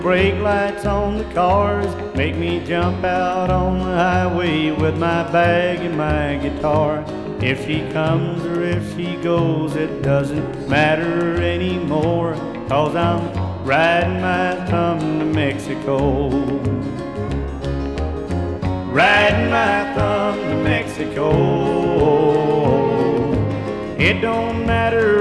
Brake lights on the cars make me jump out on the highway with my bag and my guitar. If she comes or if she goes, it doesn't matter anymore, 'cause I'm riding my thumb to Mexico. Riding my thumb to Mexico. It don't matter